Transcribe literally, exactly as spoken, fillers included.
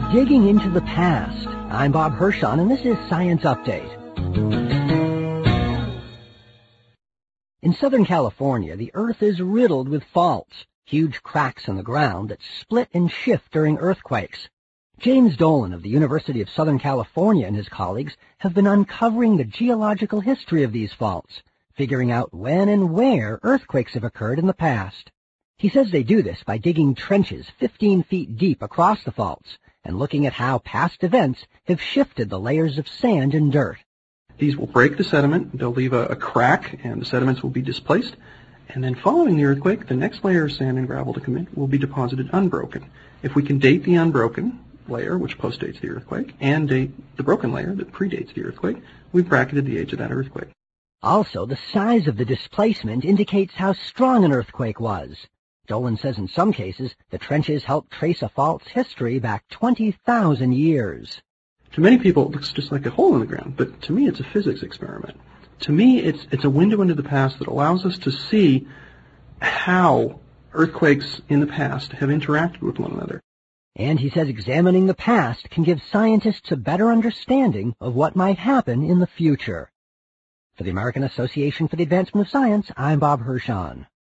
Digging into the past. I'm Bob Hirschon, and this is Science Update. In Southern California, the Earth is riddled with faults, huge cracks in the ground that split and shift during earthquakes. James Dolan of the University of Southern California and his colleagues have been uncovering the geological history of these faults, figuring out when and where earthquakes have occurred in the past. He says they do this by digging trenches fifteen feet deep across the faults and looking at how past events have shifted the layers of sand and dirt. These will break the sediment, they'll leave a, a crack, and the sediments will be displaced. And then following the earthquake, the next layer of sand and gravel to come in will be deposited unbroken. If we can date the unbroken layer, which postdates the earthquake, and date the broken layer that predates the earthquake, we've bracketed the age of that earthquake. Also, the size of the displacement indicates how strong an earthquake was. Dolan says in some cases, the trenches help trace a fault's history back twenty thousand years. To many people, it looks just like a hole in the ground, but to me, it's a physics experiment. To me, it's, it's a window into the past that allows us to see how earthquakes in the past have interacted with one another. And he says examining the past can give scientists a better understanding of what might happen in the future. For the American Association for the Advancement of Science, I'm Bob Hirschon.